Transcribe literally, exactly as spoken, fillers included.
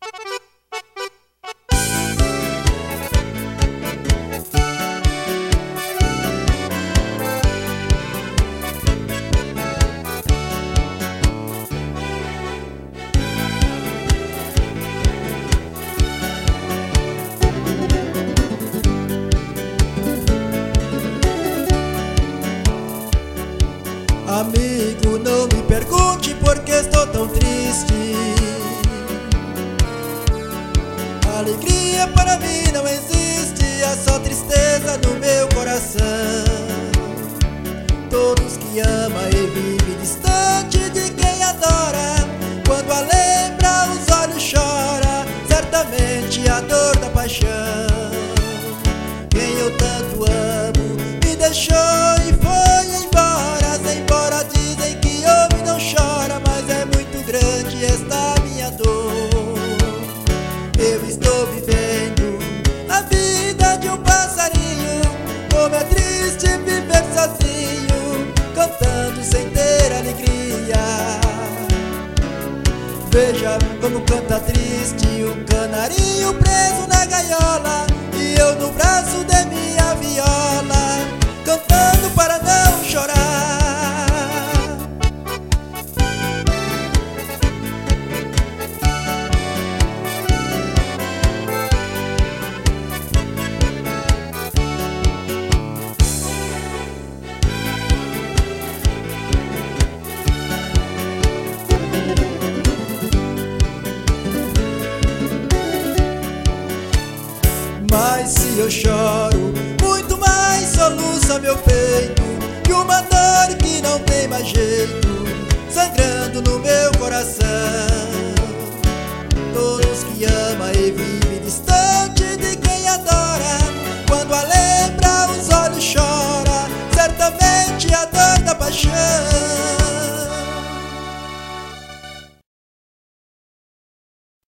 Amigo, não me pergunte por que estou tão triste. Alegria para mim não existe, há só tristeza no meu coração. Todos que ama e vive distante de quem adora, quando a lembra os olhos chora, certamente a dor da paixão. Quem eu tanto amo me deixou e foi embora. Embora dizem que homem não chora, mas é muito grande esta minha dor. Eu estou vivendo a vida de um passarinho, como é triste viver sozinho, cantando sem ter alegria. Veja como canta triste um canarinho preso na gaiola, e eu no braço de minha viola, cantando para não chorar. Mas se eu choro, muito mais soluça meu peito, que uma dor que não tem mais jeito, sangrando no meu coração. Todos que ama e vive distante